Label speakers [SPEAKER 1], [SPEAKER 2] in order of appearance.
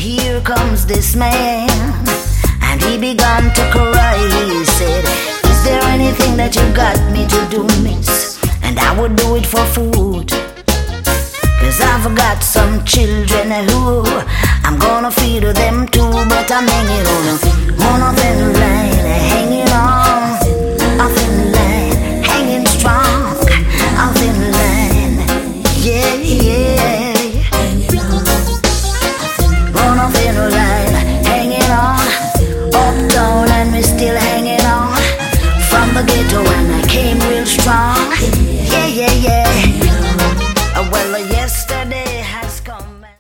[SPEAKER 1] here comes this man, and he began to cry. He said, is there anything that you got me to do, miss? And I would do it for food, 'cause I've got some children who I'm gonna feed them too. But I'm hanging on a thin line, hanging on.